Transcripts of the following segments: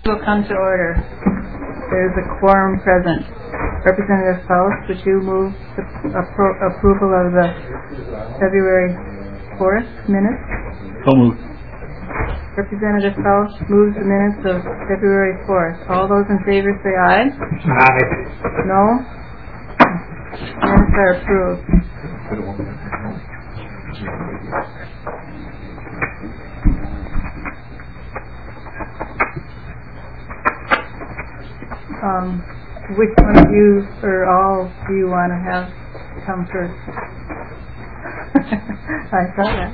Will come to order. There is a quorum present. Representative Faust, would you move the approval of the February 4th minutes? So moved. Representative Faust moves the minutes of February 4th. All those in favor say aye. Aye. No? Minutes are approved. Which one of you, or all, do you want to have come first? I saw that.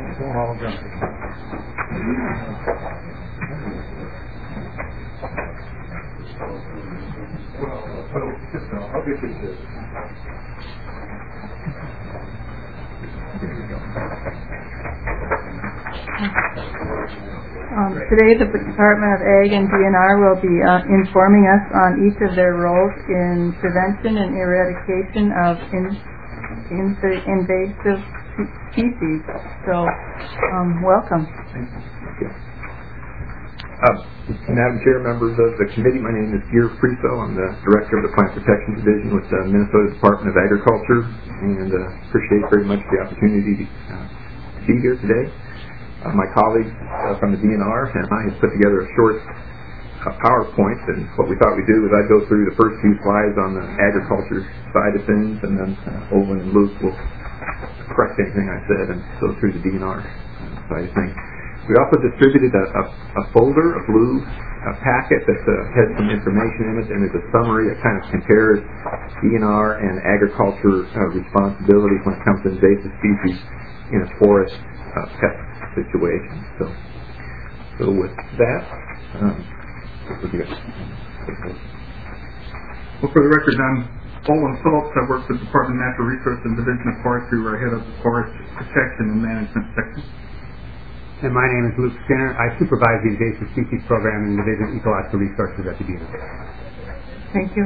I'll get you this. Today the Department of Ag and DNR will be informing us on each of their roles in prevention and eradication of invasive species. So, welcome. Madam Chair, members of the committee, my name is Gear Friso. I'm the Director of the Plant Protection Division with the Minnesota Department of Agriculture, and appreciate very much the opportunity to be here today. My colleagues from the DNR and I have put together a short PowerPoint, and what we thought we'd do is I'd go through the first few slides on the agriculture side of things, and then Olin and Luke will correct anything I said and go through the DNR side of things. We also distributed a folder, a blue packet that has some information in it, and is a summary that kind of compares DNR and agriculture responsibilities when it comes to invasive species in a forest pest situation. So with that, well, for the record, I'm Olin Phillips. I work for the Department of Natural Resources and Division of Forestry, where I head up the Forest Protection and Management section. And my name is Luke Skinner. I supervise the Invasive Species Program in the Division of Ecological Resources at the DNR. Thank you.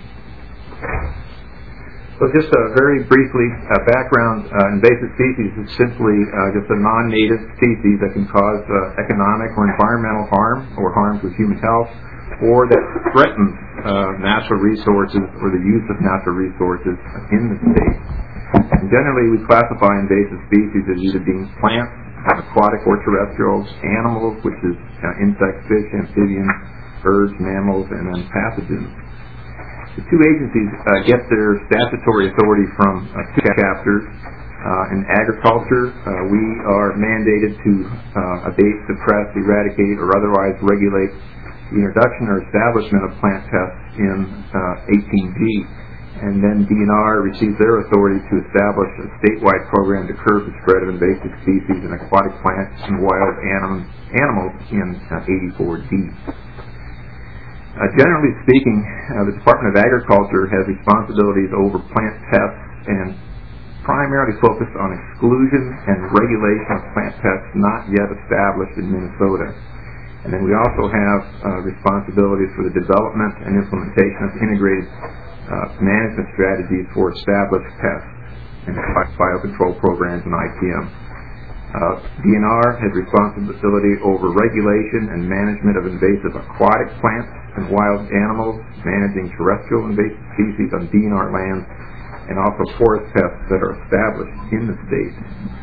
So just very briefly, background, invasive species is simply just a non-native species that can cause economic or environmental harm or harm to human health, or that threatens natural resources or the use of natural resources in the state. And generally, we classify invasive species as either being plants, aquatic or terrestrial, animals, which is insects, fish, amphibians, birds, mammals, and then pathogens. The two agencies get their statutory authority from two chapters. In agriculture, we are mandated to abate, suppress, eradicate, or otherwise regulate the introduction or establishment of plant pests in 18G. And then DNR receives their authority to establish a statewide program to curb the spread of invasive species and aquatic plants and wild animals in 84D. Generally speaking, the Department of Agriculture has responsibilities over plant pests and primarily focused on exclusion and regulation of plant pests not yet established in Minnesota. And then we also have responsibilities for the development and implementation of integrated management strategies for established pests and biocontrol programs and IPM. DNR has responsibility over regulation and management of invasive aquatic plants and wild animals, managing terrestrial invasive species on DNR lands, and also forest pests that are established in the state.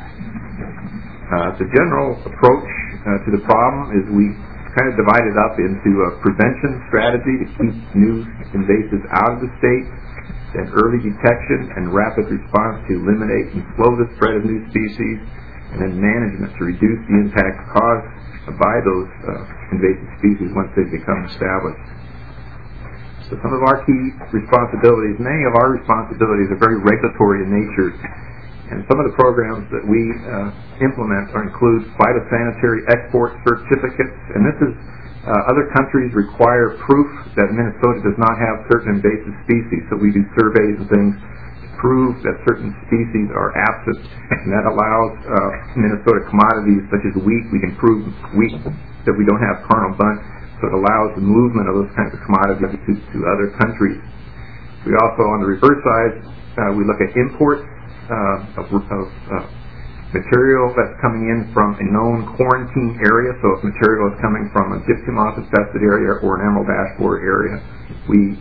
The general approach to the problem is we kind of divide it up into a prevention strategy to keep new invasives out of the state, then early detection and rapid response to eliminate and slow the spread of new species, and then management to reduce the impact caused by those invasive species once they become established. So some of our key responsibilities, many of our responsibilities are very regulatory in nature, and some of the programs that we implement include phytosanitary export certificates, and this is other countries require proof that Minnesota does not have certain invasive species, so we do surveys and things prove that certain species are absent, and that allows Minnesota commodities such as wheat. We can prove wheat that we don't have carnal bunt, so it allows the movement of those kinds of commodities to other countries. We also, on the reverse side, we look at imports of material that's coming in from a known quarantine area. So if material is coming from a gypsy moth infested area or an emerald ash borer area, we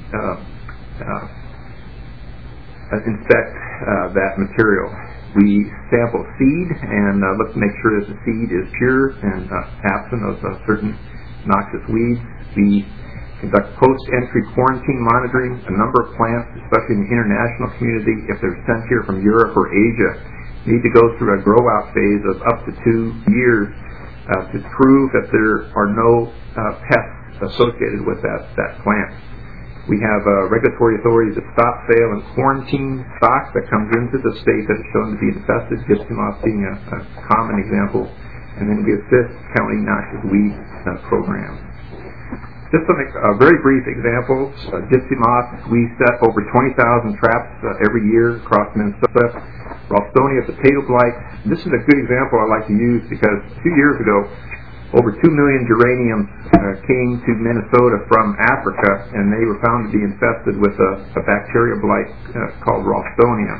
inspect that material. We sample seed and look to make sure that the seed is pure and absent of certain noxious weeds. We conduct post-entry quarantine monitoring. A number of plants, especially in the international community, if they're sent here from Europe or Asia, need to go through a grow-out phase of up to 2 years to prove that there are no pests associated with that plant. We have regulatory authorities that stop sale and quarantine stock that comes into the state that is shown to be infested, gypsy moth being a common example, and then we assist county noxious weed programs. Just some very brief examples. Gypsy moth, we set over 20,000 traps every year across Minnesota. Ralstonia potato blight. This is a good example I like to use because 2 years ago, over 2 million geraniums came to Minnesota from Africa, and they were found to be infested with a bacterial blight called Ralstonia.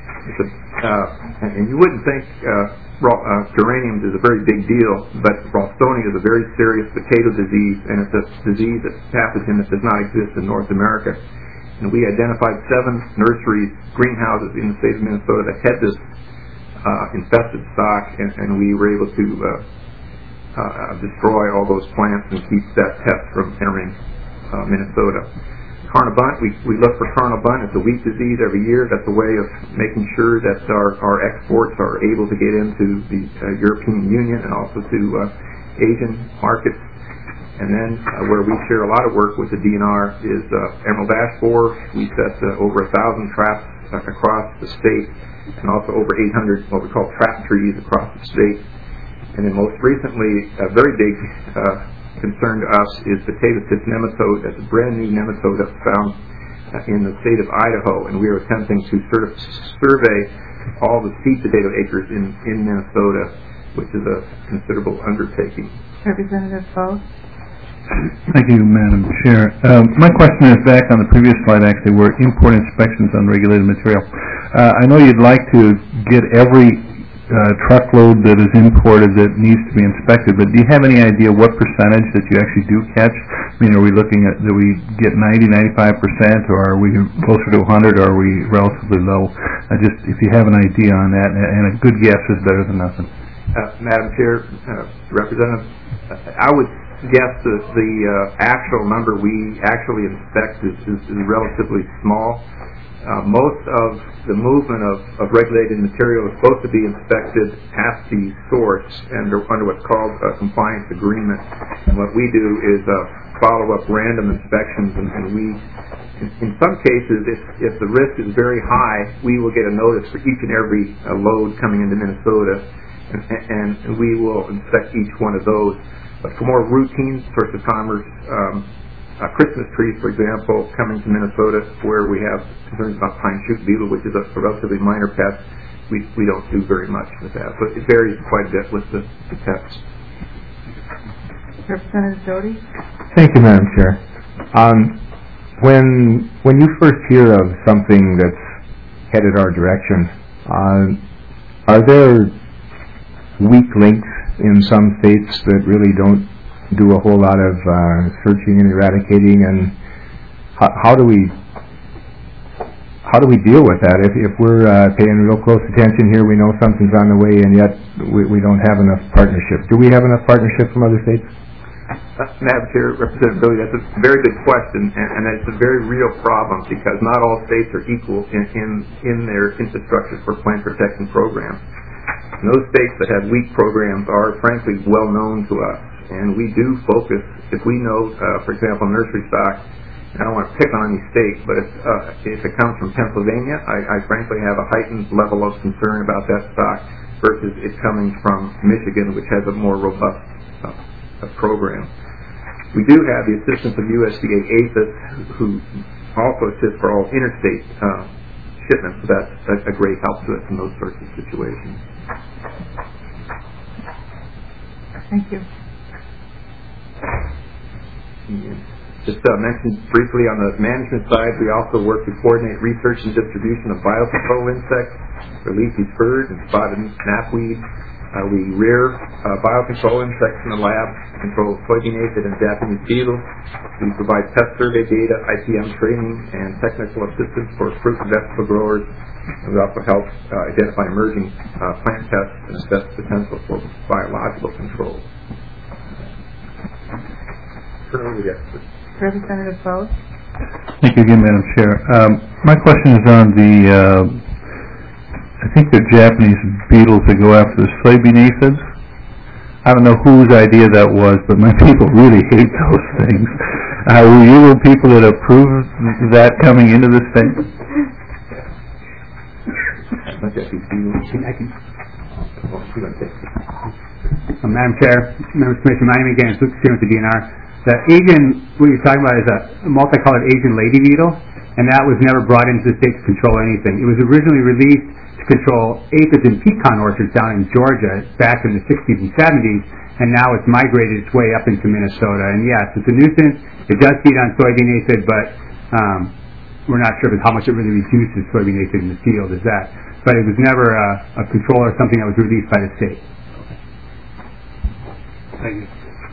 And you wouldn't think geraniums is a very big deal, but Ralstonia is a very serious potato disease, and it's a disease, a pathogen that does not exist in North America. And we identified 7 nurseries, greenhouses in the state of Minnesota that had this infested stock, and we were able to destroy all those plants and keep that pest from entering Minnesota. Carnobunt, we look for Carnobunt. It's a wheat disease every year. That's a way of making sure that our exports are able to get into the European Union and also to Asian markets. And then where we share a lot of work with the DNR is emerald ash borer. We set over 1,000 traps across the state, and also over 800 what we call trap trees across the state. And then most recently, a very big concern to us is potato cyst nematode. That's a brand new nematode that's found in the state of Idaho, and we are attempting to survey all the seed potato acres in Minnesota, which is a considerable undertaking. Representative Faust. Thank you, Madam Chair. My question is back on the previous slide, actually, where import inspections on regulated material. I know you'd like to get every truckload that is imported that needs to be inspected, but do you have any idea what percentage that you actually do catch? I mean, are we looking at, do we get 90, 95%, or are we closer to 100, or are we relatively low? Just if you have an idea on that, and a good guess is better than nothing. Madam Chair, Representative, I would guess that the actual number we actually inspect is relatively small. Most of the movement of regulated material is supposed to be inspected at the source and under what's called a compliance agreement. And what we do is follow up random inspections, and we, in some cases, if the risk is very high, we will get a notice for each and every load coming into Minnesota, and we will inspect each one of those. But for more routine sorts of commerce, Christmas trees, for example, coming to Minnesota, where we have concerns about pine shoot beetle, which is a relatively minor pest, we don't do very much with that. But it varies quite a bit with the pests. Representative Doty. Thank you, Madam Chair. When you first hear of something that's headed our direction, are there weak links in some states that really don't do a whole lot of searching and eradicating, and how do we deal with that? If we're paying real close attention here, we know something's on the way, and yet we don't have enough partnership. Do we have enough partnership from other states? Madam Chair, Representative Billy, that's a very good question, and it's a very real problem because not all states are equal in their infrastructure for plant protection programs. And those states that have weak programs are frankly well known to us. And we do focus, if we know, for example, nursery stock, I don't want to pick on any state, but if it comes from Pennsylvania, I frankly have a heightened level of concern about that stock versus it coming from Michigan, which has a more robust program. We do have the assistance of USDA APHIS, who also assists for all interstate shipments, so that's a great help to us in those sorts of situations. Thank you. Just mentioned briefly on the management side, we also work to coordinate research and distribution of biocontrol insects for leafy spurge and spotted knapweed. We rear biocontrol insects in the lab, control soybean aphid and Japanese beetles. We provide pest survey data, IPM training, and technical assistance for fruit and vegetable growers. And we also help identify emerging plant pests and assess potential for biological control. Representative Bose. Thank you again, Madam Chair. My question is on the, I think they're Japanese beetles that go after the soybean aphids. I don't know whose idea that was, but my people really hate those things. Were you the people that approved that coming into the state? Madam Chair, Members of the Commission, my name again is Luke Skinner with the DNR. The Asian, what you're talking about is a multicolored Asian lady beetle, and that was never brought into the state to control anything. It was originally released to control aphids in pecan orchards down in Georgia back in the 60s and 70s, and now it's migrated its way up into Minnesota. And yes, it's a nuisance. It does feed on soybean aphid, but we're not sure how much it really reduces soybean aphid in the field is that. But it was never a control or something that was released by the state. Thank you.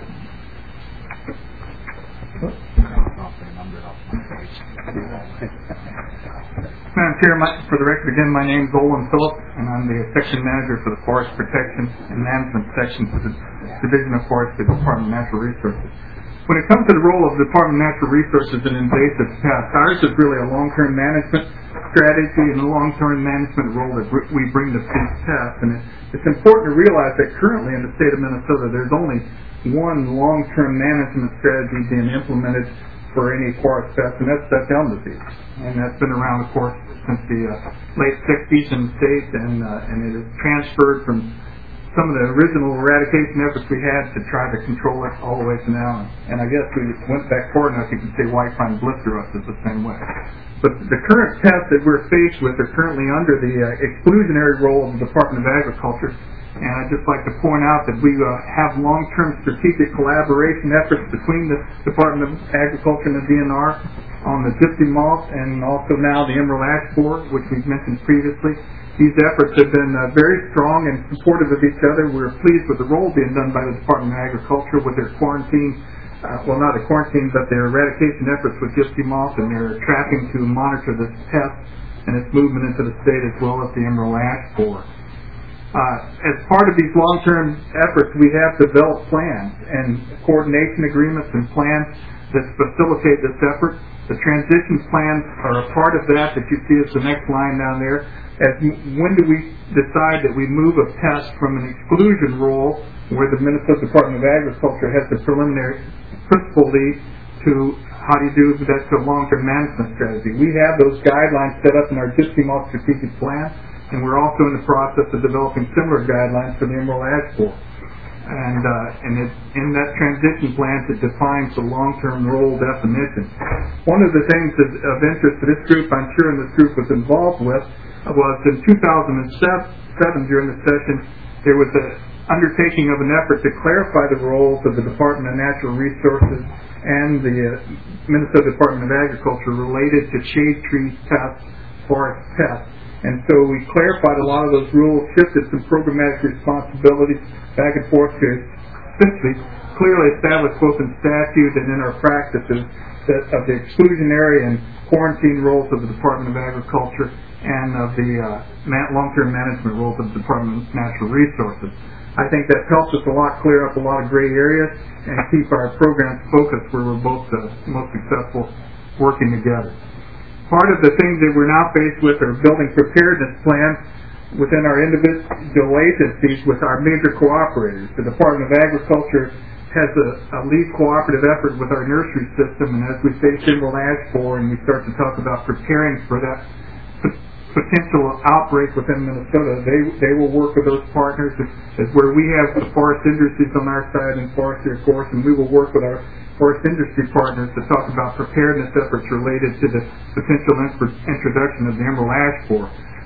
Madam Chair, for the record again, my name is Olin Phillips, and I'm the Section Manager for the Forest Protection and Management Section for the Division of Forestry, Department of Natural Resources. When it comes to the role of the Department of Natural Resources in invasive pests, ours is really a long-term management strategy and a long-term management role that we bring to these pests. And it's important to realize that currently in the state of Minnesota, there's only one long-term management strategy being implemented for any forest pest, and that's elm disease. And that's been around, of course, since the late 60s in the state, and it has transferred from some of the original eradication efforts we had to try to control it all the way to now. And I guess we went back far enough, you can say white pine blister rust is the same way. But the current pests that we're faced with are currently under the exclusionary role of the Department of Agriculture. And I'd just like to point out that we have long-term strategic collaboration efforts between the Department of Agriculture and the DNR on the gypsy moth and also now the emerald ash borer, which we've mentioned previously. These efforts have been very strong and supportive of each other. We're pleased with the role being done by the Department of Agriculture with their quarantine, well, not the quarantine, but their eradication efforts with gypsy moth and their trapping to monitor this pest and its movement into the state, as well as the emerald ash borer. As part of these long-term efforts, we have developed plans and coordination agreements and plans that facilitate this effort. The transition plans are a part of that you see as the next line down there. As when do we decide that we move a pest from an exclusion role, where the Minnesota Department of Agriculture has the preliminary principal lead, to how do you do that to a long-term management strategy? We have those guidelines set up in our gypsy moth strategic plan, and we're also in the process of developing similar guidelines for the emerald ash borer. And in that transition plan, it defines the long-term role definition. One of the things of interest to this group, I'm sure, and this group was involved with, was in 2007 during the session, there was an undertaking of an effort to clarify the roles of the Department of Natural Resources and the Minnesota Department of Agriculture related to shade tree pests, forest pests. And so we clarified a lot of those rules, shifted some programmatic responsibilities back and forth to essentially clearly establish both in statute and in our practices that of the exclusionary and quarantine roles of the Department of Agriculture and of the long-term management roles of the Department of Natural Resources. I think that helps us a lot clear up a lot of gray areas and keep our programs focused where we're both most successful working together. Part of the things that we're now faced with are building preparedness plans within our individual agencies with our major cooperators. The Department of Agriculture has a lead cooperative effort with our nursery system, and as we face emerald ash borer and we start to talk about preparing for that potential outbreak within Minnesota, they will work with those partners as where we have the forest industries on our side and forestry, of course, and we will work with our forest industry partners to talk about preparedness efforts related to the potential introduction of the emerald ash borer.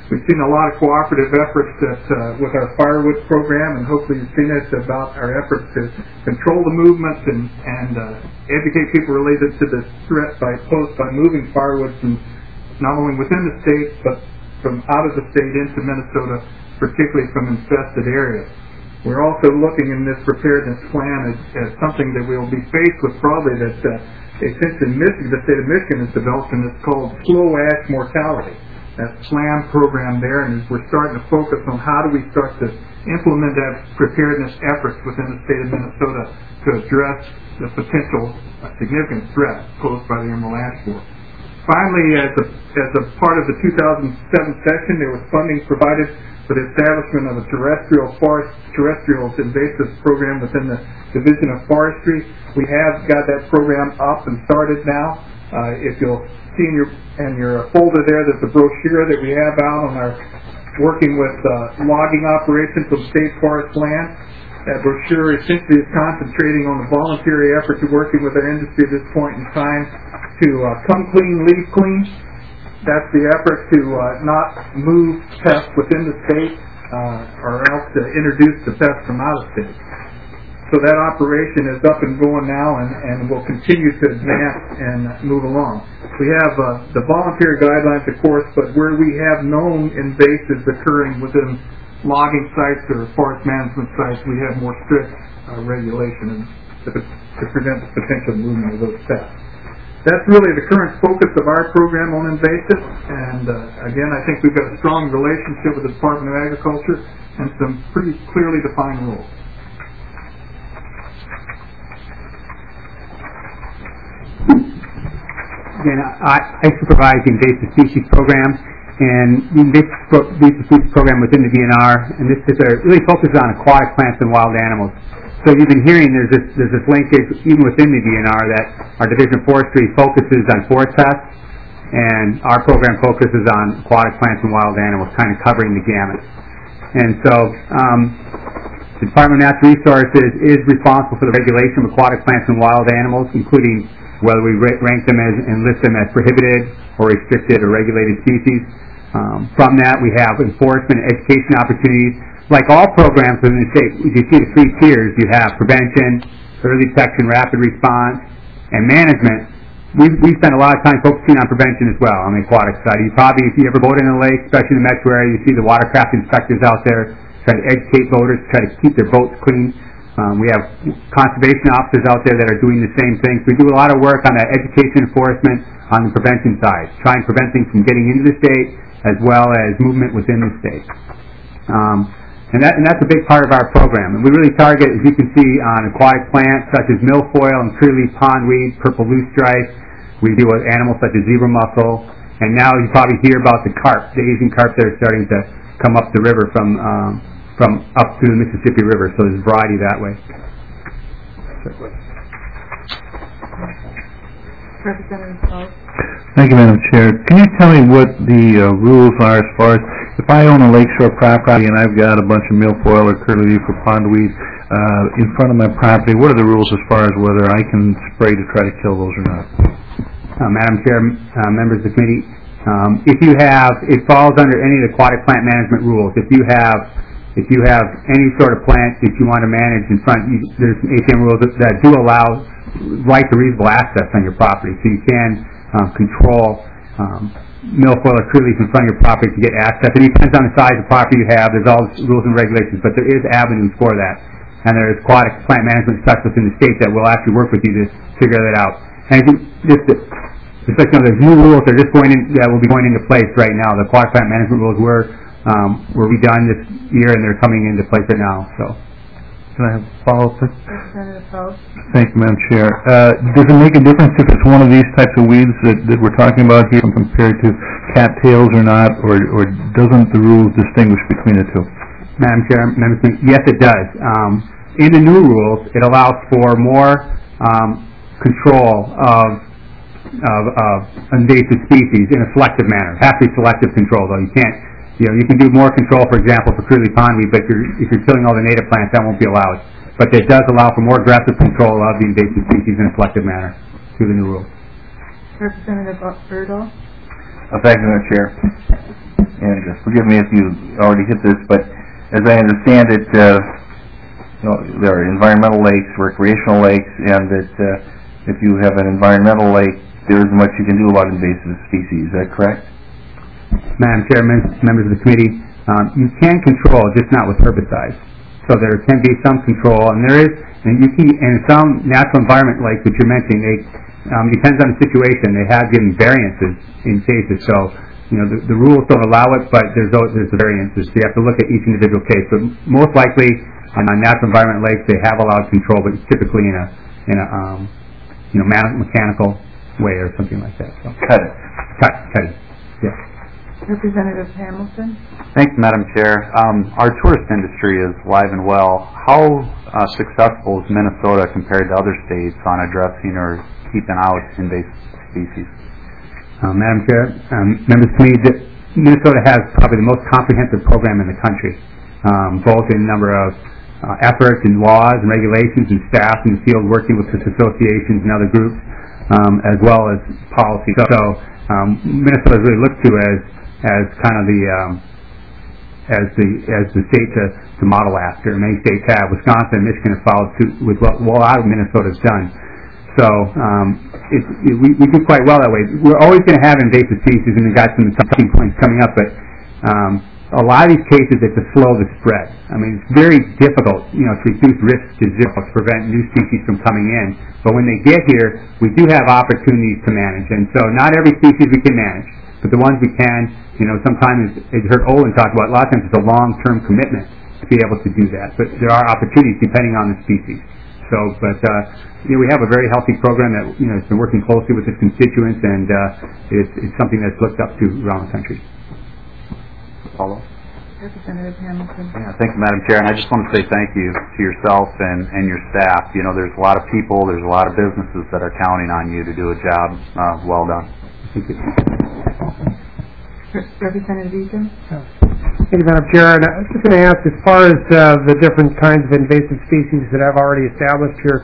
We've seen a lot of cooperative efforts with our firewood program, and hopefully you've seen it about our efforts to control the movement and educate people related to the threat posed by moving firewood from not only within the state but from out of the state into Minnesota, particularly from infested areas. We're also looking in this preparedness plan as something that we'll be faced with probably that essentially the state of Michigan has developed, and it's called slow ash mortality. That SLAM program there, and we're starting to focus on how do we start to implement that preparedness efforts within the state of Minnesota to address the potential significant threat posed by the emerald ash borer. Finally, as a part of the 2007 session, there was funding provided for the establishment of a terrestrial invasive program within the Division of Forestry. We have got that program up and started now. If you'll see in your folder there's a brochure that we have out on our working with logging operations of state forest land. That brochure essentially is concentrating on the voluntary efforts of working with our industry at this point in time to come clean, leave clean. That's the effort to not move pests within the state or else to introduce the pests from out of state. So that operation is up and going now and will continue to advance and move along. We have the voluntary guidelines, of course, but where we have known invasives occurring within logging sites or forest management sites, we have more strict regulation to prevent the potential movement of those pests. That's really the current focus of our program on invasives, and again, I think we've got a strong relationship with the Department of Agriculture and some pretty clearly defined rules. Again, I supervise the invasive species program, and the invasive species program within the DNR, and this is really focuses on aquatic plants and wild animals. So you've been hearing there's this linkage even within the DNR that our Division of Forestry focuses on forest pests, and our program focuses on aquatic plants and wild animals, kind of covering the gamut. And so the Department of Natural Resources is responsible for the regulation of aquatic plants and wild animals, including whether we rank them as and list them as prohibited or restricted or regulated species. From that, we have enforcement and education opportunities. Like all programs within the state, you see the three tiers. You have prevention, early detection, rapid response, and management. We spend a lot of time focusing on prevention as well on the aquatic side. You probably, if you ever boat in a lake, especially in the metro area, you see the watercraft inspectors out there trying to educate boaters, try to keep their boats clean. We have conservation officers out there that are doing the same thing. So we do a lot of work on that education enforcement on the prevention side, trying to prevent things from getting into the state as well as movement within the state. And that's a big part of our program. And we really target, as you can see, on aquatic plants such as milfoil and tree-leaf pondweed, purple loosestrife. We deal with animals such as zebra mussel. And now you probably hear about the carp, the Asian carp that are starting to come up the river from up through the Mississippi River, so there's variety that way. Representative Paul. Thank you, Madam Chair. Can you tell me what the rules are as far as if I own a lakeshore property and I've got a bunch of milfoil or curly leaf or pondweed in front of my property, what are the rules as far as whether I can spray to try to kill those or not? Madam Chair, members of the committee, it falls under any of the aquatic plant management rules. If you have any sort of plant that you want to manage in front, there's APM rules that do allow right to reasonable access on your property. So you can control milfoil or tree leaf in front of your property to get access. It depends on the size of property you have. There's all rules and regulations, but there is avenues for that. And there's aquatic plant management specialists in the state that will actually work with you to figure that out. And just like there's new rules that will be going into place right now. The aquatic plant management rules were redone this year, and they're coming into place right now. So, can I have a follow-up? Representative Post. Thank you, Madam Chair. Does it make a difference if it's one of these types of weeds that we're talking about here compared to cattails or not, or doesn't the rules distinguish between the two? Madam Chair, yes, it does. In the new rules, it allows for more control of invasive species in a selective manner. It has to be selective control, though. You can do more control, for example, for curly pondweed, but if you're killing all the native plants, that won't be allowed. But it does allow for more aggressive control of the invasive species in a selective manner through the new rules. Representative Birdall. Thank you, Madam Chair. and forgive me if you already hit this, but as I understand it, there are environmental lakes, recreational lakes, and that if you have an environmental lake, there isn't much you can do about invasive species. Is that correct? Madam Chair, members of the committee, you can control, just not with herbicides. So there can be some control, and there is, and you can, and some natural environment lakes that you're mentioning, they depends on the situation. They have given variances in cases, so the rules don't allow it, but there's the variances. So you have to look at each individual case. But most likely on natural environment lakes, they have allowed control, but it's typically in a mechanical way or something like that. So. Cut it. Yes. Representative Hamilton. Thanks, Madam Chair. Our tourist industry is alive and well. How successful is Minnesota compared to other states on addressing or keeping out invasive species? Madam Chair, members of the committee, Minnesota has probably the most comprehensive program in the country, both in a number of efforts and laws and regulations and staff in the field working with associations and other groups, as well as policy. So Minnesota is really looked to as kind of as the state to model after. Many states have. Wisconsin and Michigan have followed suit with what a lot of Minnesota's done. So we do quite well that way. We're always going to have invasive species, and we've got some touching points coming up, but a lot of these cases, it's to slow the spread. I mean, it's very difficult, to reduce risk to zero, to prevent new species from coming in. But when they get here, we do have opportunities to manage. And so not every species we can manage, but the ones we can, sometimes, as you heard Olin talk about, a lot of times it's a long-term commitment to be able to do that. But there are opportunities depending on the species. So, but we have a very healthy program that, has been working closely with its constituents, and it's something that's looked up to around the country. Follow. Representative Hamilton. Yeah, thank you, Madam Chair. And I just want to say thank you to yourself and your staff. There's a lot of people, there's a lot of businesses that are counting on you to do a job well done. Thank you. Representative Egan. Thank you, Madam Chair. And I was just going to ask, as far as the different kinds of invasive species that I've already established here,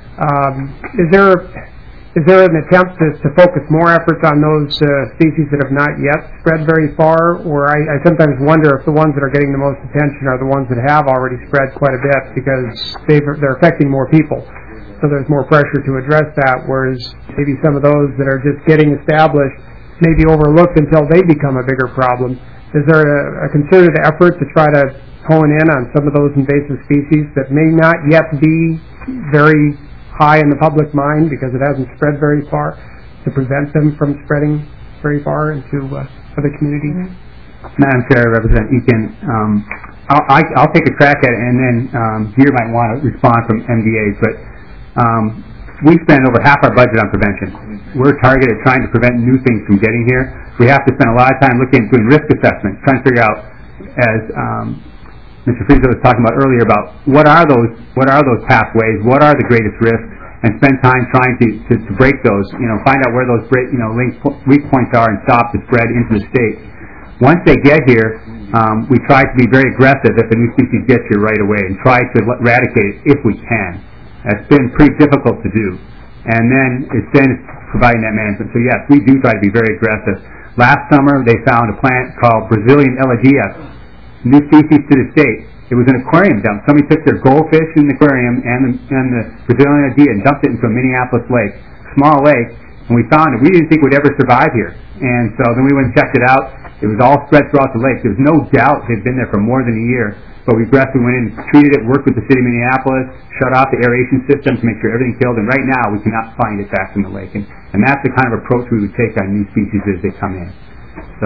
is there an attempt to focus more efforts on those species that have not yet spread very far? Or I sometimes wonder if the ones that are getting the most attention are the ones that have already spread quite a bit, because they're affecting more people. So there's more pressure to address that, whereas maybe some of those that are just getting established may be overlooked until they become a bigger problem. Is there a concerted effort to try to hone in on some of those invasive species that may not yet be very high in the public mind because it hasn't spread very far, to prevent them from spreading very far into other communities? Mm-hmm. Madam Chair, Representative Eakin, I'll take a crack at it, and then Deere might want to respond from MDAs, but we spend over half our budget on prevention. We're targeted trying to prevent new things from getting here. We have to spend a lot of time doing risk assessments, trying to figure out, as Mr. Friesen was talking about earlier, about what are those pathways, what are the greatest risks, and spend time trying to break those, find out where those weak points are and stop the spread into the state. Once they get here, we try to be very aggressive if a new species gets here right away and try to eradicate it if we can. That's been pretty difficult to do. And then it's providing that management. So yes, we do try to be very aggressive. Last summer, they found a plant called Brazilian Eladia, new species to the state. It was an aquarium dump. Somebody took their goldfish in the aquarium and the Brazilian Eladia and dumped it into a Minneapolis lake, small lake, and we found it. We didn't think it would ever survive here. And so then we went and checked it out. It was all spread throughout the lake. There was no doubt they'd been there for more than a year. But we aggressively went in and treated it, worked with the city of Minneapolis, shut off the aeration system to make sure everything killed, and right now we cannot find it back in the lake. And that's the kind of approach we would take on new species as they come in. So,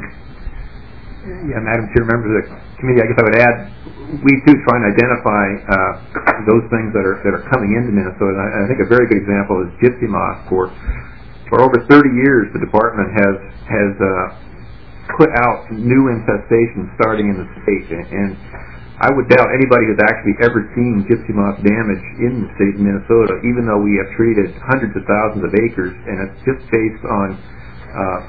Madam Chair, members of the committee, I guess I would add, we too try and identify those things that are coming into Minnesota. And I think a very good example is gypsy moth. For over 30 years, the department has put out new infestations starting in the state, and I would doubt anybody who's actually ever seen gypsy moth damage in the state of Minnesota, even though we have treated hundreds of thousands of acres, and it's just based on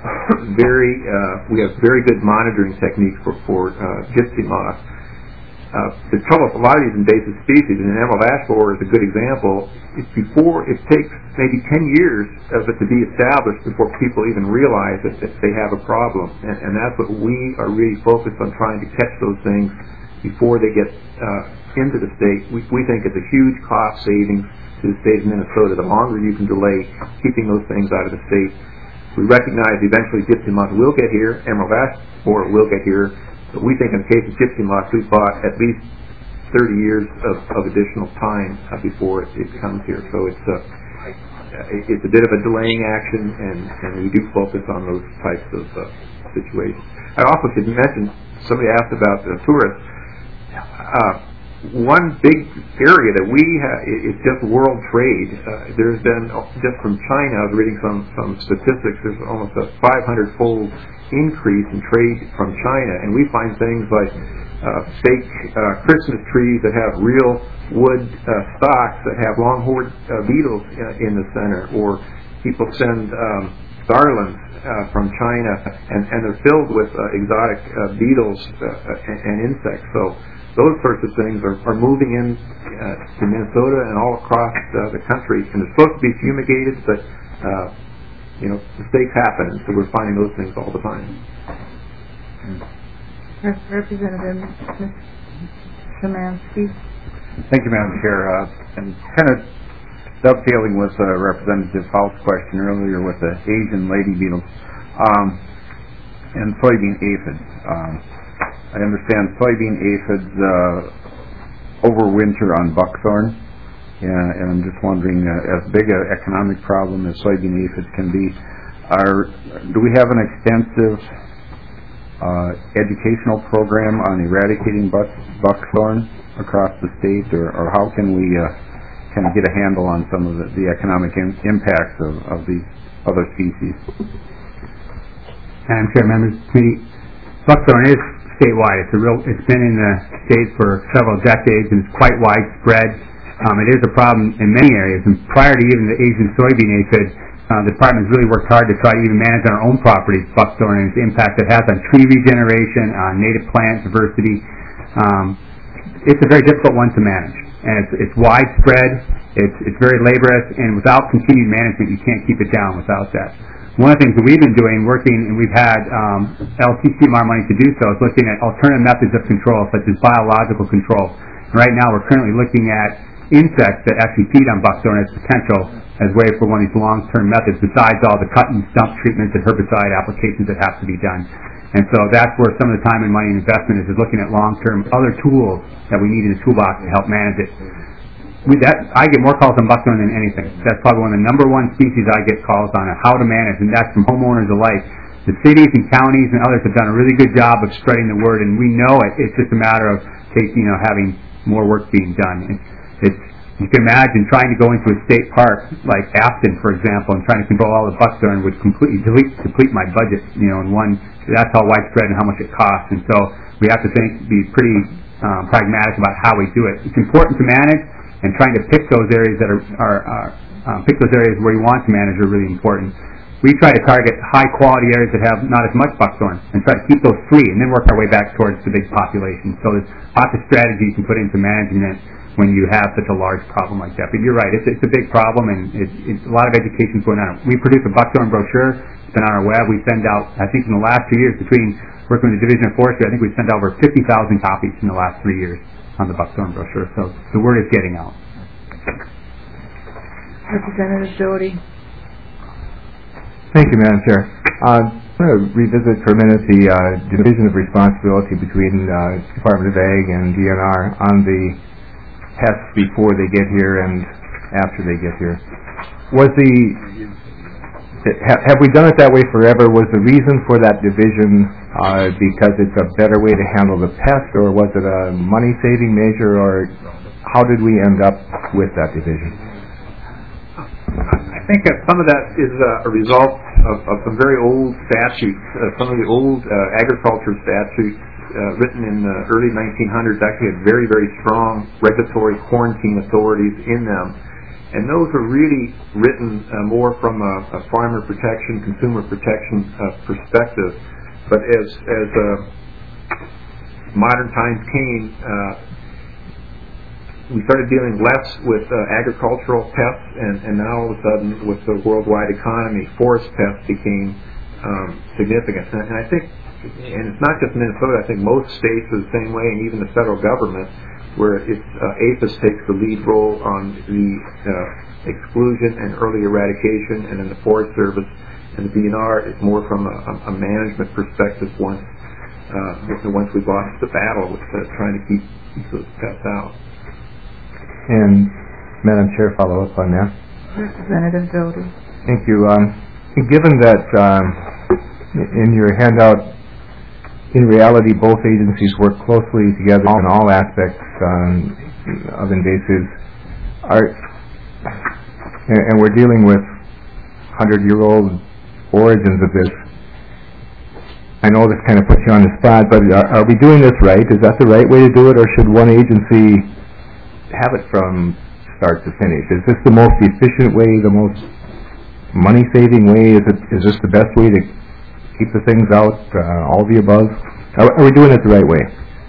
we have very good monitoring techniques for gypsy moth. The trouble with a lot of these invasive species, and emerald ash borer is a good example, it takes maybe 10 years of it to be established before people even realize that they have a problem. And that's what we are really focused on, trying to catch those things before they get into the state. We think it's a huge cost savings to the state of Minnesota the longer you can delay keeping those things out of the state. We recognize eventually gypsy moth will get here, emerald ash borer will get here, but we think in the case of gypsy moth, we've bought at least 30 years of additional time before it comes here. So it's a bit of a delaying action, and we do focus on those types of situations. I also should mention, somebody asked about the tourists. One big area that we have is just world trade. There's been, just from China, I was reading some statistics, there's almost a 500-fold increase in trade from China, and we find things like fake Christmas trees that have real wood stalks that have long-horned beetles in the center, or people send garlands from China, and they're filled with exotic beetles and insects. So those sorts of things are moving in to Minnesota and all across the country, and they're supposed to be fumigated, but mistakes happen, so we're finding those things all the time. Representative Szymanski. Thank you, Madam Chair. And kind of dovetailing with Representative Faust's question earlier with the Asian lady beetles and soybean aphids. I understand soybean aphids overwinter on buckthorn, and I'm just wondering, as big an economic problem as soybean aphids can be, do we have an extensive educational program on eradicating buckthorn across the state, or how can we kind of get a handle on some of the economic impacts of these other species? Madam Chair, members of the committee, buckthorn is statewide. It's been in the state for several decades, and it's quite widespread. It is a problem in many areas, and prior to even the Asian soybean aphid, the department has really worked hard to try to even manage on our own properties buckthorn and its impact it has on tree regeneration, on native plant diversity. It's a very difficult one to manage, and it's widespread. It's very laborious, and without continued management, you can't keep it down without that. One of the things that we've been doing, and we've had LCCMR money to do so, is looking at alternative methods of control, such as biological control. And right now, we're currently looking at insects that actually feed on buckthorn as potential as a way for one of these long-term methods, besides all the cut and stump treatments and herbicide applications that have to be done. And so that's where some of the time and money and investment is looking at long-term other tools that we need in the toolbox to help manage it. I get more calls on buckthorn than anything. That's probably one of the number one species I get calls on how to manage, and that's from homeowners alike. The cities and counties and others have done a really good job of spreading the word, and we know it. It's just a matter of having more work being done. You can imagine trying to go into a state park like Afton, for example, and trying to control all the buckthorn would completely deplete my budget. That's how widespread and how much it costs, and so we have to be pretty pragmatic about how we do it. It's important to manage. And trying to pick those areas that pick those areas where you want to manage are really important. We try to target high quality areas that have not as much buckthorn and try to keep those free, and then work our way back towards the big population. So there's lots of strategies you can put into managing it when you have such a large problem like that. But you're right, it's a big problem, and it's a lot of education going on. We produce a buckthorn brochure. It's been on our web. We send out, I think in the last 2 years, between working with the Division of Forestry, I think we've sent out over 50,000 copies in the last 3 years on the buckthorn brochure, so the word is getting out. Representative Doty. Thank you, Madam Chair. I want to revisit for a minute the division of responsibility between Department of Ag and DNR on the pests before they get here and after they get here. Have we done it that way forever? Was the reason for that division because it's a better way to handle the pest, or was it a money-saving measure, or how did we end up with that division? I think that some of that is a result of some very old statutes. Some of the old agriculture statutes written in the early 1900s actually had very, very strong regulatory quarantine authorities in them. And those were really written more from a farmer protection, consumer protection perspective. But as modern times came, we started dealing less with agricultural pests, and now all of a sudden, with the worldwide economy, forest pests became significant. And I think, and it's not just Minnesota, I think most states are the same way, and even the federal government, where it's APHIS takes the lead role on the exclusion and early eradication, and then the Forest Service and the DNR is more from a management perspective once we've lost the battle with trying to keep those pests out. And Madam Chair, follow up on that. Representative Doty. Thank you. Given that in your handout, in reality, both agencies work closely together in all aspects of invasives, and we're dealing with 100-year-old origins of this. I know this kind of puts you on the spot, but are we doing this right? Is that the right way to do it, or should one agency have it from start to finish? Is this the most efficient way, the most money-saving way? Is this the best way to keep the things out, all the above? Are we doing it the right way?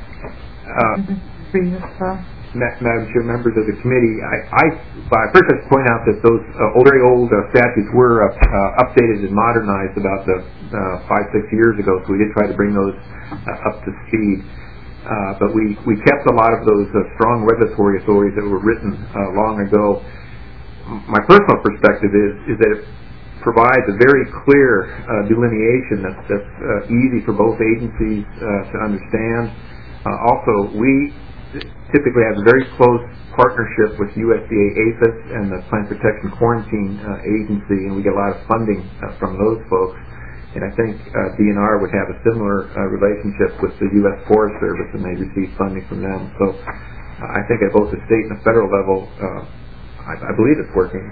Madam Chair, members of the committee, I first have to point out that those very old statutes were updated and modernized about 5-6 years ago, so we did try to bring those up to speed. But we kept a lot of those strong regulatory authorities that were written long ago. My personal perspective is that it provides a very clear delineation that's easy for both agencies to understand. Also, we typically have a very close partnership with USDA APHIS and the Plant Protection Quarantine Agency, and we get a lot of funding from those folks. And I think DNR would have a similar relationship with the U.S. Forest Service, and they receive funding from them. So I think at both the state and the federal level, I believe it's working.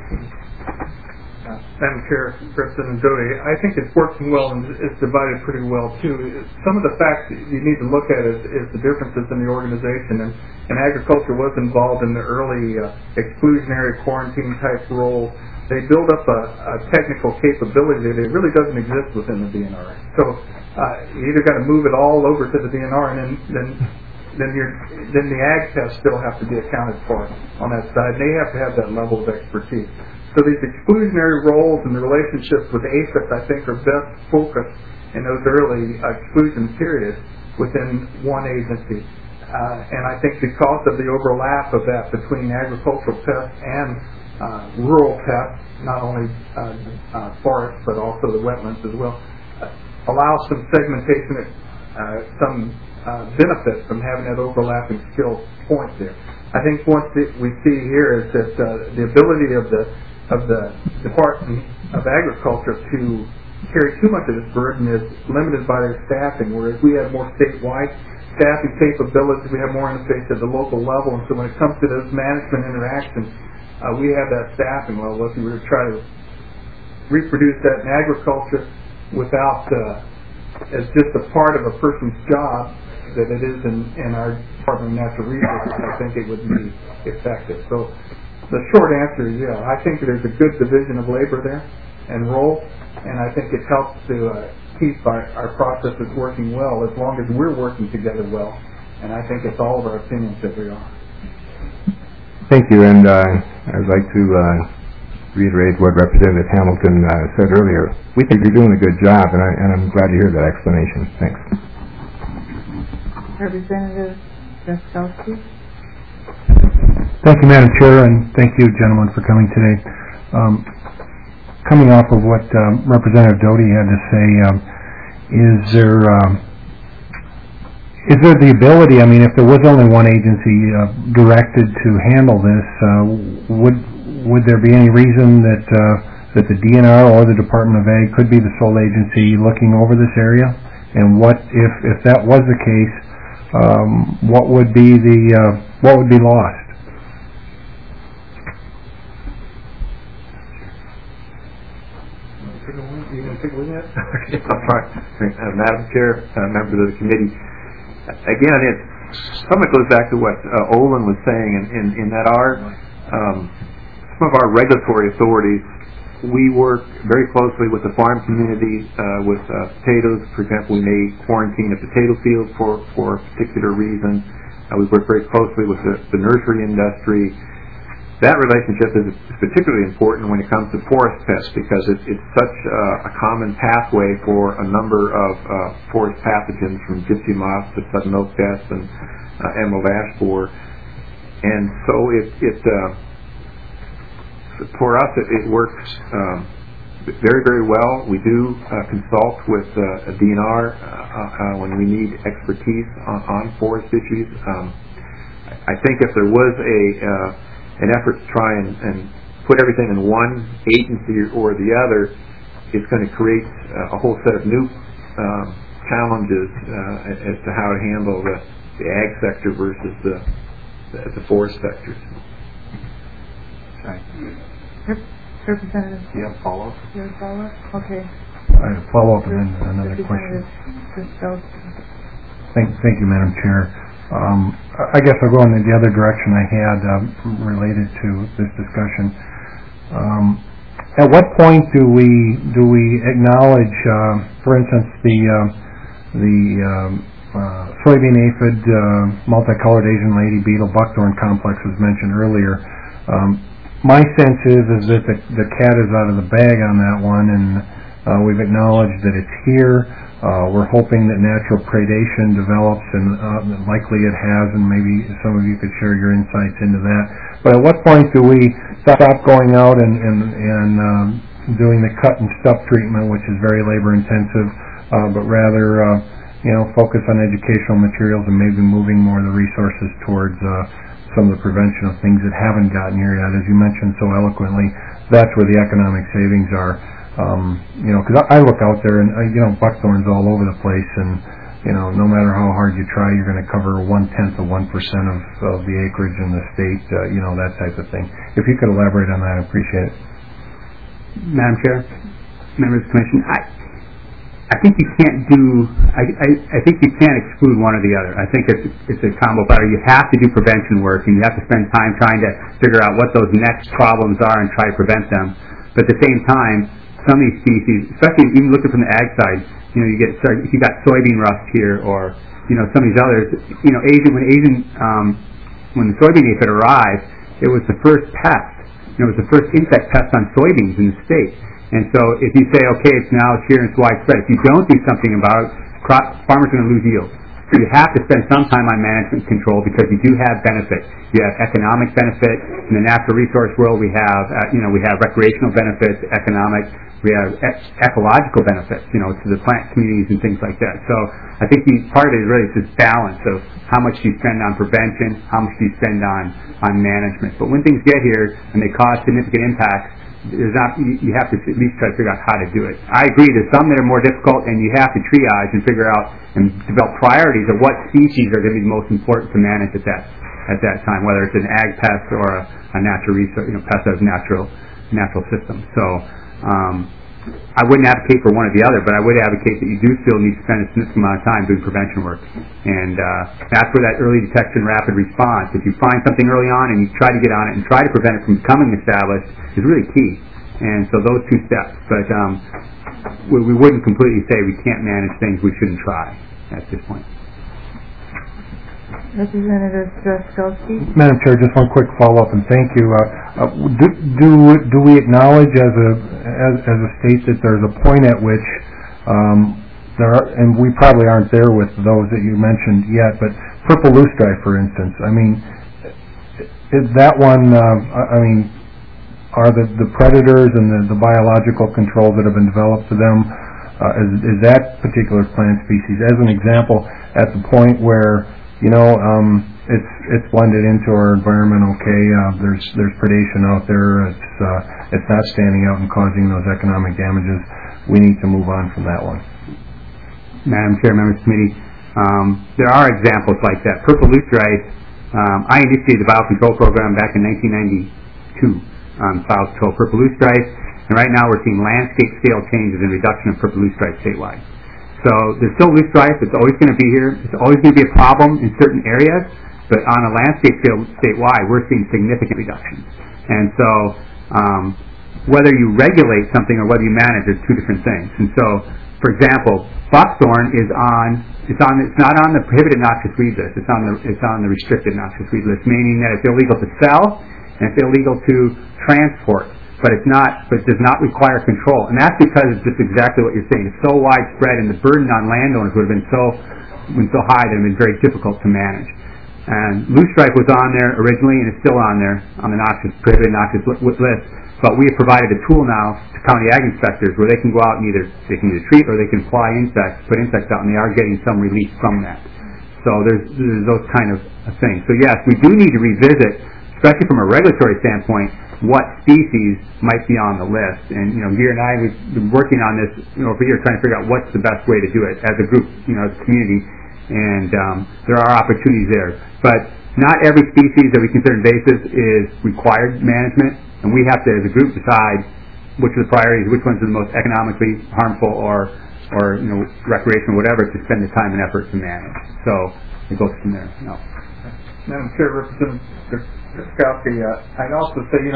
Madam Chair, Representative Doty, I think it's working well and it's divided pretty well too. Some of the facts that you need to look at is the differences in the organization, and agriculture was involved in the early exclusionary quarantine type role. They build up a technical capability that it really doesn't exist within the DNR. So you either got to move it all over to the DNR, and then the ag tests still have to be accounted for on that side. They have to have that level of expertise. So these exclusionary roles and the relationships with APHIS, I think, are best focused in those early exclusion periods within one agency. And I think because of the overlap of that between agricultural pests and rural pests, not only forests but also the wetlands as well, allows some segmentation, some benefit from having that overlapping skill point there. I think what we see here is that the ability of the Department of Agriculture to carry too much of this burden is limited by their staffing, whereas we have more statewide staffing capabilities, we have more interface at the local level, and so when it comes to those management interactions, we have that staffing level. If you were to try to reproduce that in agriculture without as just a part of a person's job that it is in our Department of Natural Resources, I think it would be effective. So the short answer is, yeah, I think there's a good division of labor there and role, and I think it helps to keep our processes working well as long as we're working together well, and I think it's all of our opinions that we are. Thank you, and I'd like to reiterate what Representative Hamilton said earlier. We think you're doing a good job, and I'm glad to hear that explanation. Thanks. Representative Jaskowski. Thank you, Madam Chair, and thank you, gentlemen, for coming today. Coming off of what Representative Doty had to say, is there the ability, I mean, if there was only one agency directed to handle this, would there be any reason that the DNR or the Department of Ag could be the sole agency looking over this area? And what if that was the case, what would be lost? Madam Chair, members of the committee, again, some of it goes back to what Olin was saying, in that some of our regulatory authorities we work very closely with the farm community with potatoes. For example, we may quarantine a potato field for a particular reason. We work very closely with the nursery industry. That relationship is particularly important when it comes to forest pests because it's such a common pathway for a number of forest pathogens from gypsy moth to sudden oak dust and emerald ash borer. And so for us, it works very, very well. We do consult with a DNR when we need expertise on forest issues. I think if there was an effort to try and put everything in one agency or the other, it's going to create a whole set of new challenges as to how to handle the ag sector versus the forest sectors. Sorry. Representative. Do you have a follow-up? You have a follow-up? Okay. I have a follow-up and then another question. Thank you, Madam Chair. I guess I'll go in the other direction I had related to this discussion. At what point do we acknowledge, for instance, the soybean aphid, multicolored Asian lady beetle, buckthorn complex was mentioned earlier. My sense is that the cat is out of the bag on that one, and we've acknowledged that it's here. We're hoping that natural predation develops, and likely it has, and maybe some of you could share your insights into that. But at what point do we stop going out and doing the cut and stuff treatment, which is very labor intensive, but rather focus on educational materials and maybe moving more of the resources towards some of the prevention of things that haven't gotten here yet? As you mentioned so eloquently, that's where the economic savings are. Because I look out there and buckthorn's all over the place, and no matter how hard you try, you're going to cover 1/10 of 1% of the acreage in the state. That type of thing. If you could elaborate on that, I'd appreciate it. Madam Chair, members of the Commission, I think you can't do. I think you can't exclude one or the other. I think it's a combo battle. You have to do prevention work, and you have to spend time trying to figure out what those next problems are and try to prevent them. But at the same time, some of these species, especially even looking from the ag side, if you got soybean rust here, or some of these others, when the soybean aphid arrived, it was the first pest. It was the first insect pest on soybeans in the state. And so if you say, okay, it's here and it's widespread, if you don't do something about it, farmers are going to lose yield. So you have to spend some time on management control because you do have benefits. You have economic benefit. In the natural resource world, we have recreational benefits, economic. We have ecological benefits, to the plant communities and things like that. So I think part of it is really this balance of how much do you spend on prevention, how much do you spend on management. But when things get here and they cause significant impacts, you have to at least try to figure out how to do it. I agree, there's some that are more difficult, and you have to triage and figure out and develop priorities of what species are going to be the most important to manage at that time, whether it's an ag pest or a natural resource, pest of natural system. So I wouldn't advocate for one or the other, but I would advocate that you do still need to spend a significant amount of time doing prevention work. And that's where that early detection, rapid response, if you find something early on and you try to get on it and try to prevent it from becoming established, is really key. And so those two steps. But we wouldn't completely say we can't manage things we shouldn't try at this point. Representative Drazkowski. Madam Chair, just one quick follow-up, and thank you. Do we acknowledge as a state that there's a point at which there are, and we probably aren't there with those that you mentioned yet, but purple loosestrife, for instance. I mean, is that one? Are the predators and the biological controls that have been developed for them? Is that particular plant species, as an example, at the point where it's blended into our environment? Okay, there's predation out there. It's not standing out and causing those economic damages. We need to move on from that one. Madam Chair, members of the committee, there are examples like that. Purple loosestrife. I initiated the biocontrol program back in 1992 on soil control purple loosestrife, and right now we're seeing landscape scale changes and reduction of purple loosestrife statewide. So there's still loosestrife. It's always going to be here. It's always going to be a problem in certain areas, but on a landscape scale statewide, we're seeing significant reductions. And so whether you regulate something or whether you manage are two different things. And so, for example, buckthorn it's not on the prohibited noxious weed list. It's on the restricted noxious weed list, meaning that it's illegal to sell and it's illegal to transport. But it does not require control. And that's because it's just exactly what you're saying. It's so widespread, and the burden on landowners would have been so high that it would have been very difficult to manage. And loosestrife was on there originally, and it's still on there on the prohibited noxious list. But we have provided a tool now to county ag inspectors where they can go out and either treat or they can put insects out, and they are getting some relief from that. So there's those kind of things. So yes, we do need to revisit, especially from a regulatory standpoint, what species might be on the list. And Gear and I, we've been working on this for a year, trying to figure out what's the best way to do it as a group, as a community. And there are opportunities there. But not every species that we consider invasive is required management, and we have to, as a group, decide which are the priorities, which ones are the most economically harmful or recreational, whatever, to spend the time and effort to manage. So it goes from there. No. Madam Chair, Representative Skowski, I'd also say,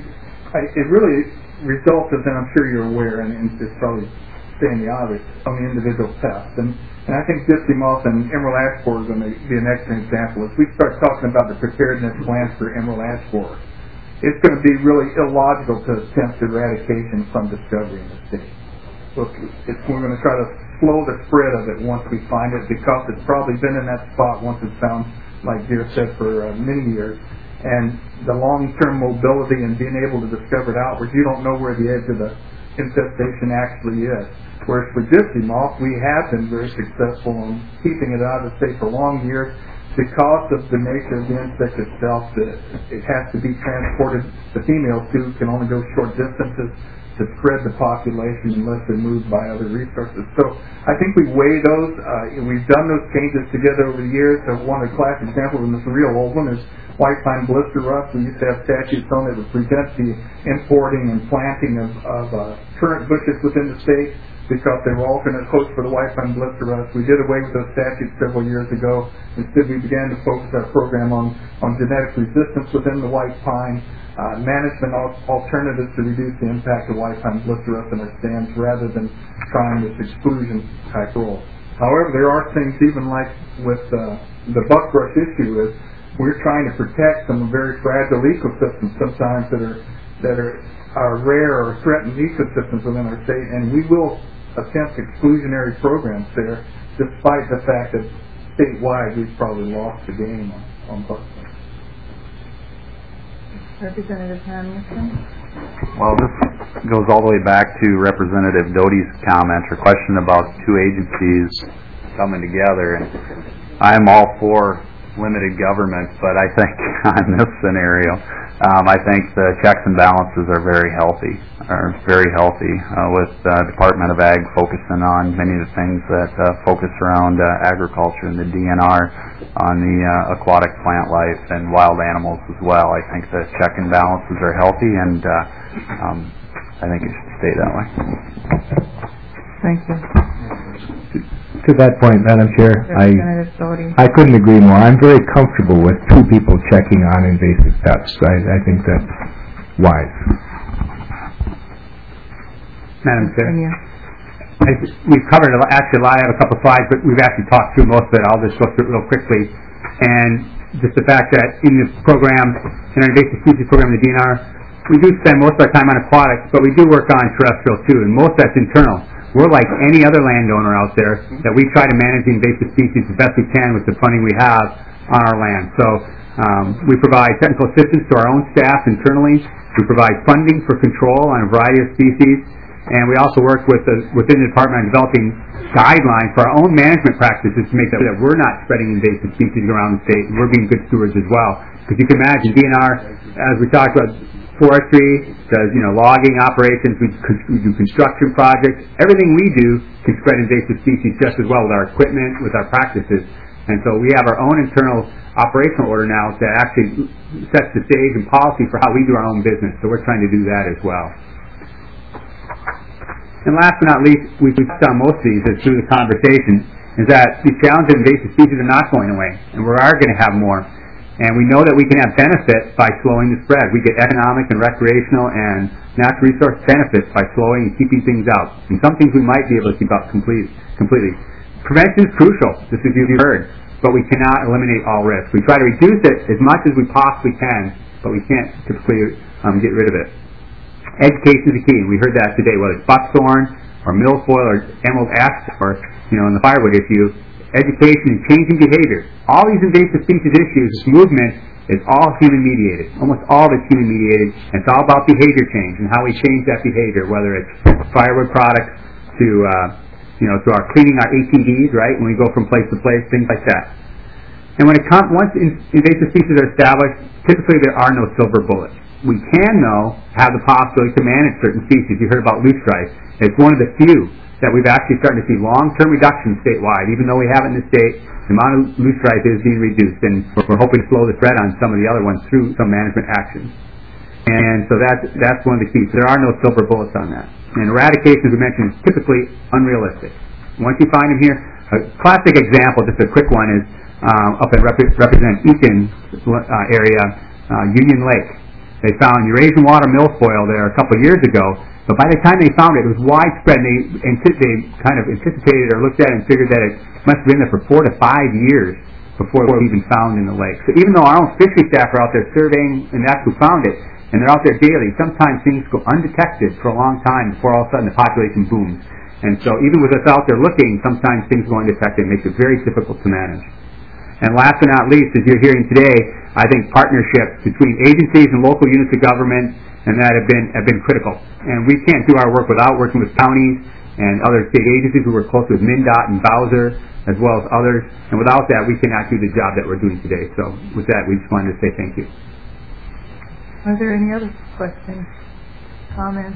it really results, and I'm sure you're aware, and it's probably saying the obvious, on the individual pests. And I think Gypsy moth and emerald ash borer is going to be an excellent example. As we start talking about the preparedness plans for emerald ash borer, it's going to be really illogical to attempt eradication from discovery in the state. So we're going to try to slow the spread of it once we find it, because it's probably been in that spot once it's found, like Deere said, for many years. And the long-term mobility and being able to discover it outwards, you don't know where the edge of the infestation actually is. Whereas for Gypsy moth, we have been very successful in keeping it out of the state for long years because of the nature of the insect itself, that it has to be transported. The females, too, can only go short distances to spread the population unless they're moved by other resources. So I think we weigh those. We've done those changes together over the years. So one of the classic examples, and this is a real old one, is white pine blister rust. We used to have statutes on that would prevent the importing and planting of currant bushes within the state because they were alternate hosts for the white pine blister rust. We did away with those statutes several years ago. Instead, we began to focus our program on genetic resistance within the white pine, management alternatives to reduce the impact of white pine blister rust in our stands rather than trying this exclusion type role. However, there are things, even like with the buckbrush issue, is we're trying to protect some very fragile ecosystems sometimes that are rare or threatened ecosystems within our state, and we will attempt exclusionary programs there, despite the fact that statewide we've probably lost the game on buckbrush. Representative Hamilton? Well, this goes all the way back to Representative Doty's comment or question about two agencies coming together. And I'm all for limited government, but I think on this scenario, I think the checks and balances are very healthy with Department of Ag focusing on many of the things that focus around agriculture and the DNR on the aquatic plant life and wild animals as well. I think the check and balances are healthy, and I think it should stay that way. Thank you. To that point, Madam Chair, I couldn't agree more. I'm very comfortable with two people checking on invasive pests. I think that's wise. Madam Chair, we've covered actually I have a couple of slides, but we've actually talked through most of it. I'll just go through it real quickly. And just the fact that in this program, in our invasive species program, the DNR, we do spend most of our time on aquatics, but we do work on terrestrial too, and most of that's internal. We're like any other landowner out there that we try to manage the invasive species the best we can with the funding we have on our land. So we provide technical assistance to our own staff internally. We provide funding for control on a variety of species. And we also work within the department on developing guidelines for our own management practices to make sure that we're not spreading invasive species around the state, and we're being good stewards as well. Because you can imagine, DNR, as we talked about, forestry, does logging operations, we do construction projects. Everything we do can spread invasive species just as well with our equipment, with our practices. And so we have our own internal operational order now that actually sets the stage and policy for how we do our own business. So we're trying to do that as well. And last but not least, we've touched on most of these through the conversation, is that the challenge of invasive species are not going away, and we are going to have more. And we know that we can have benefit by slowing the spread. We get economic and recreational and natural resource benefits by slowing and keeping things out. And some things we might be able to keep out completely. Prevention is crucial, just as you've heard, but we cannot eliminate all risk. We try to reduce it as much as we possibly can, but we can't typically get rid of it. Education is the key, and we heard that today, whether it's buckthorn or milfoil or emerald ash or, in the firewood issue. Education and changing behavior. All these invasive species issues, this movement, is all human-mediated. Almost all of it's human-mediated, and it's all about behavior change and how we change that behavior, whether it's firewood products to our cleaning our ATVs, right, when we go from place to place, things like that. And once invasive species are established, typically there are no silver bullets. We can, though, have the possibility to manage certain species. You heard about loosestrife. It's one of the few that we've actually started to see long-term reductions statewide. Even though we have it in the state, the amount of loosestrife is being reduced, and we're hoping to slow the spread on some of the other ones through some management actions. And so that's one of the keys. There are no silver bullets on that. And eradication, as we mentioned, is typically unrealistic. Once you find them here, a classic example, just a quick one, is up at Representative Eaton's area, Union Lake. They found Eurasian water milfoil there a couple of years ago, but by the time they found it, it was widespread, and they kind of anticipated or looked at it and figured that it must have been there for 4 to 5 years before it was even found in the lake. So even though our own fishery staff are out there surveying, and that's who found it, and they're out there daily, sometimes things go undetected for a long time before all of a sudden the population booms. And so even with us out there looking, sometimes things go undetected and makes it very difficult to manage. And last but not least, as you're hearing today, I think partnerships between agencies and local units of government and that have been critical. And we can't do our work without working with counties and other state agencies. We work closely with MnDOT and Bowser, as well as others. And without that, we cannot do the job that we're doing today. So with that, we just wanted to say thank you. Are there any other questions, comments?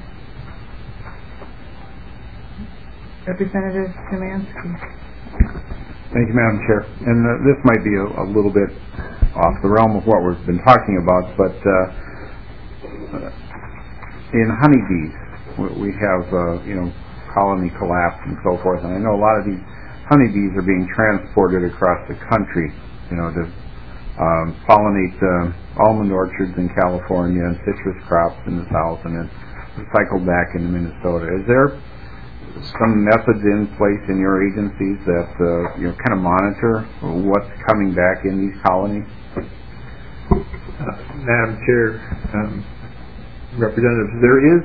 Representative Szymanski. Thank you, Madam Chair. And this might be a little bit off the realm of what we've been talking about, but in honeybees, we have colony collapse and so forth, and I know a lot of these honeybees are being transported across the country, to pollinate almond orchards in California and citrus crops in the South, and then recycled back into Minnesota. Is there some methods in place in your agencies that kind of monitor what's coming back in these colonies? Madam Chair, Representatives, there is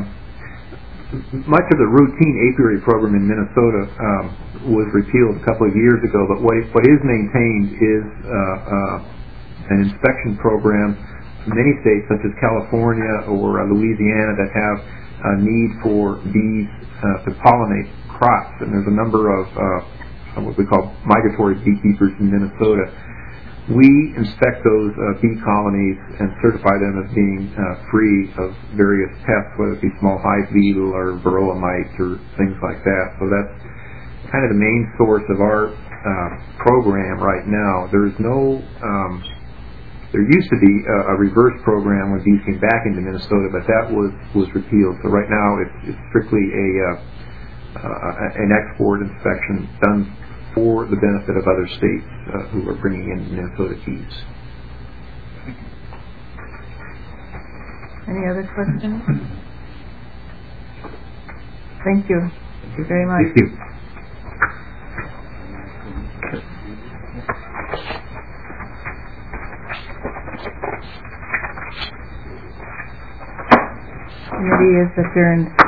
much of the routine apiary program in Minnesota was repealed a couple of years ago, but what is maintained is an inspection program. Many states, such as California or Louisiana, that have a need for bees to pollinate crops, and there's a number of what we call migratory beekeepers in Minnesota. We inspect those bee colonies and certify them as being free of various pests, whether it be small hive beetle or varroa mites or things like that. So that's kind of the main source of our program right now. There used to be a reverse program when bees came back into Minnesota, but that was repealed. So right now it's strictly an export inspection done for the benefit of other states who are bringing in Minnesota bees. Any other questions? Thank you. Thank you very much. Thank you. Committee is adjourned.